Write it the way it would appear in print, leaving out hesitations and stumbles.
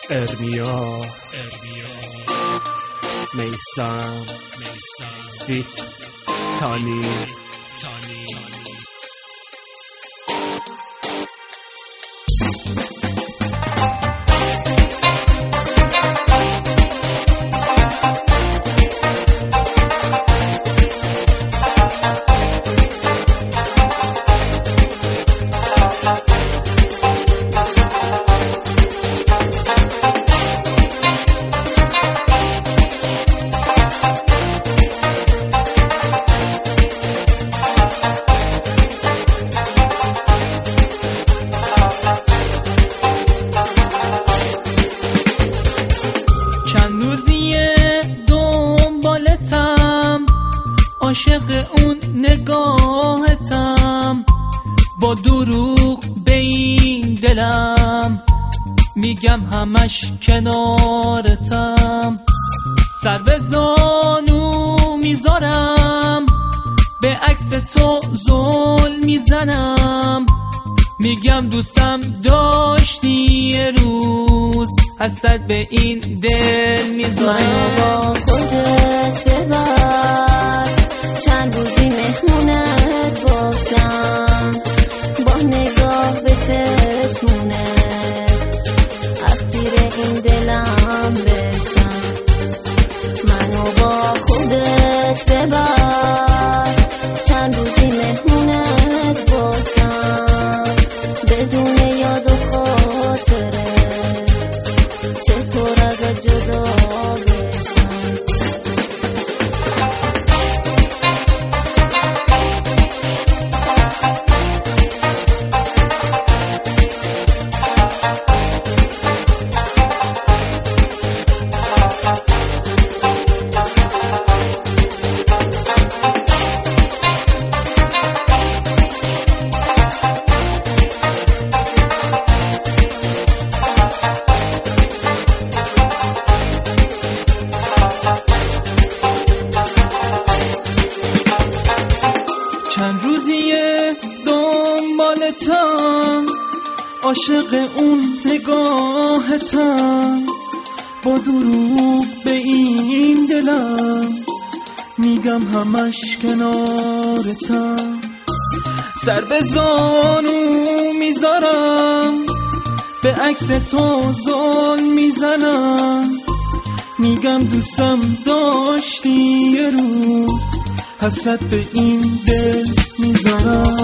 ارمیا میسم فیت تانی عاشق اون نگاهتم، با دروغ به این دلم میگم همش کنارتم. سر به زانو میذارم، به عکس تو زل میزنم، میگم دوستم داشتی یه روز، حسد به این دل میذارم. منو با خودت ببر، چند روزی مهمونت باشم، با نگاه به چشمونت اسیر این دلم بشم. منو با خودت ببر، چند روزی مهمونت باشم، بدون یاد و خاطره چطور ازت جدا بشم. چند روزیه دنبالتم، عاشق اون نگاهتم، با دروغ به این دلم میگم همش کنارتم. سر به زانو میذارم، به عکس تو زل میزنم، میگم دوستم داشتی یه روز، حسرت به این دل میذارم.